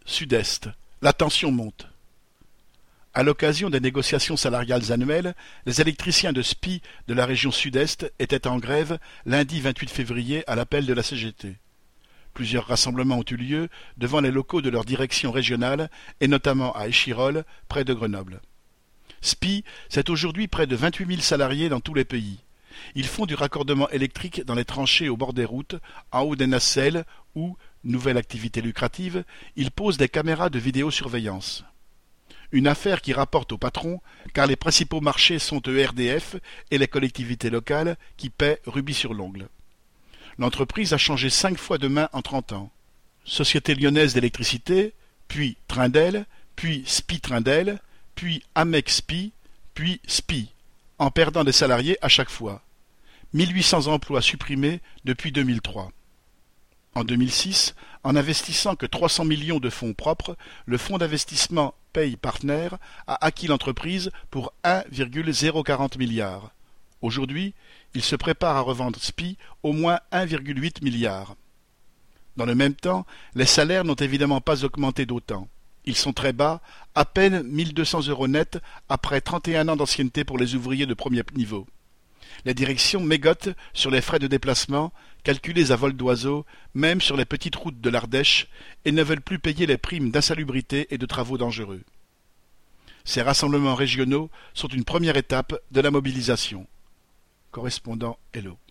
Sud-Est. La tension monte. À l'occasion des négociations salariales annuelles, les électriciens de SPI de la région Sud-Est étaient en grève lundi 28 février à l'appel de la CGT. Plusieurs rassemblements ont eu lieu devant les locaux de leur direction régionale et notamment à Échirolles, près de Grenoble. SPI, c'est aujourd'hui près de 28 000 salariés dans tous les pays. Ils font du raccordement électrique dans les tranchées au bord des routes, en haut des nacelles où, nouvelle activité lucrative, ils posent des caméras de vidéosurveillance. Une affaire qui rapporte au patron, car les principaux marchés sont ERDF et les collectivités locales qui paient rubis sur l'ongle. L'entreprise a changé 5 fois de main en 30 ans. Société lyonnaise d'électricité, puis Trindel, puis SPI Trindel, puis Amec SPI, puis SPI, en perdant des salariés à chaque fois. 1800 emplois supprimés depuis 2003. En 2006, en investissant que 300 millions de fonds propres, le fonds d'investissement Pay Partner a acquis l'entreprise pour 1,040 milliards. Aujourd'hui, il se prépare à revendre SPI au moins 1,8 milliard. Dans le même temps, les salaires n'ont évidemment pas augmenté d'autant. Ils sont très bas, à peine 1 200 € net après 31 ans d'ancienneté pour les ouvriers de premier niveau. Les directions mégotent sur les frais de déplacement, calculés à vol d'oiseau, même sur les petites routes de l'Ardèche, et ne veulent plus payer les primes d'insalubrité et de travaux dangereux. Ces rassemblements régionaux sont une première étape de la mobilisation. Correspondant Hello.